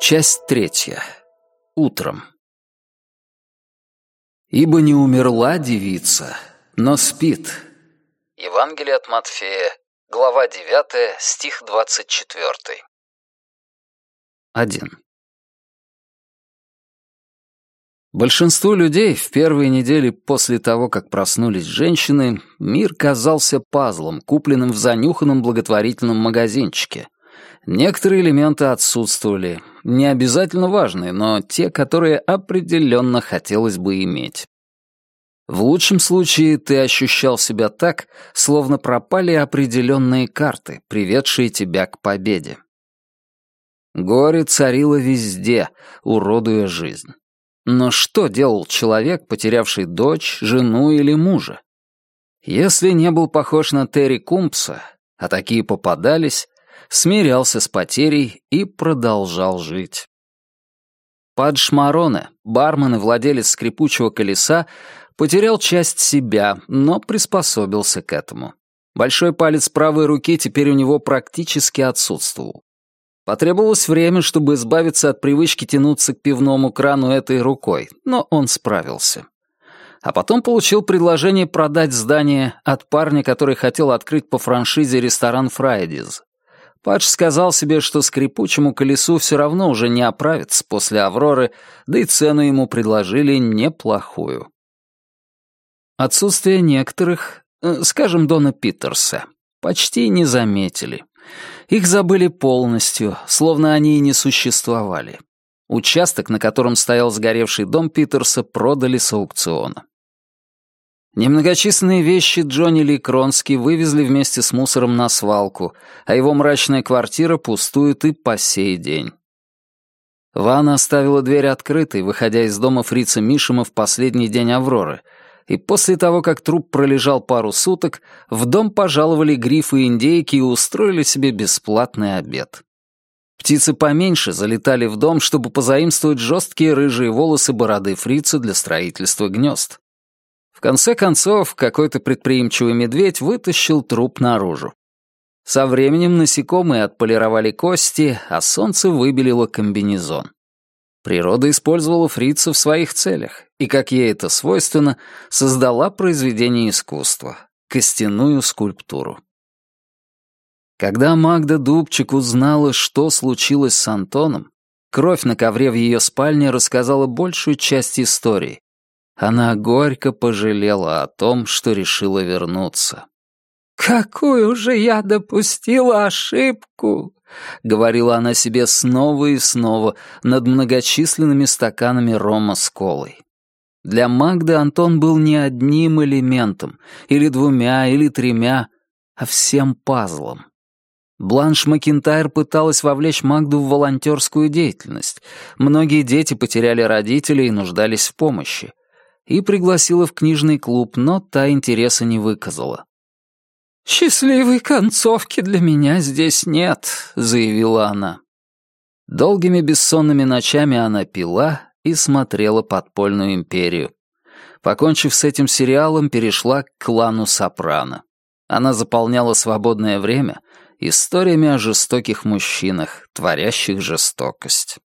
Часть 3. Утром. «Ибо не умерла девица, но спит». Евангелие от Матфея, глава 9, стих 24. 1. Большинству людей в первые недели после того, как проснулись женщины, мир казался пазлом, купленным в занюханном благотворительном магазинчике. Некоторые элементы отсутствовали, не обязательно важные, но те, которые определенно хотелось бы иметь. В лучшем случае ты ощущал себя так, словно пропали определенные карты, приведшие тебя к победе. Горе царило везде, уродуя жизнь. Но что делал человек, потерявший дочь, жену или мужа? Если не был похож на Терри Кумпса, а такие попадались, смирялся с потерей и продолжал жить. Падж Мароне, бармен и владелец скрипучего колеса, потерял часть себя, но приспособился к этому. Большой палец правой руки теперь у него практически отсутствовал. Потребовалось время, чтобы избавиться от привычки тянуться к пивному крану этой рукой, но он справился. А потом получил предложение продать здание от парня, который хотел открыть по франшизе ресторан «Фрайдиз». Падж сказал себе, что скрипучему колесу все равно уже не оправиться после «Авроры», да и цену ему предложили неплохую. Отсутствие некоторых, скажем, Дона Питерса, почти не заметили. Их забыли полностью, словно они и не существовали. Участок, на котором стоял сгоревший дом Питерса, продали с аукциона. Немногочисленные вещи Джонни Ли Кронски вывезли вместе с мусором на свалку, а его мрачная квартира пустует и по сей день. Ванна оставила дверь открытой, выходя из дома фрица Мишема в последний день «Авроры», и после того, как труп пролежал пару суток, в дом пожаловали грифы и индейки и устроили себе бесплатный обед. Птицы поменьше залетали в дом, чтобы позаимствовать жесткие рыжие волосы бороды фрица для строительства гнезд. В конце концов, какой-то предприимчивый медведь вытащил труп наружу. Со временем насекомые отполировали кости, а солнце выбелило комбинезон. Природа использовала фрица в своих целях, и, как ей это свойственно, создала произведение искусства — костяную скульптуру. Когда Магда Дубчик узнала, что случилось с Антоном, кровь на ковре в ее спальне рассказала большую часть истории. Она горько пожалела о том, что решила вернуться. «Какую же я допустила ошибку!» — говорила она себе снова и снова над многочисленными стаканами рома с колой. Для Магды Антон был не одним элементом, или двумя, или тремя, а всем пазлом. Бланш Макинтайр пыталась вовлечь Магду в волонтерскую деятельность. Многие дети потеряли родителей и нуждались в помощи. И пригласила в книжный клуб, но та интереса не выказала. «Счастливой концовки для меня здесь нет», — заявила она. Долгими бессонными ночами она пила и смотрела «Подпольную империю». Покончив с этим сериалом, перешла к клану Сопрано. Она заполняла свободное время историями о жестоких мужчинах, творящих жестокость.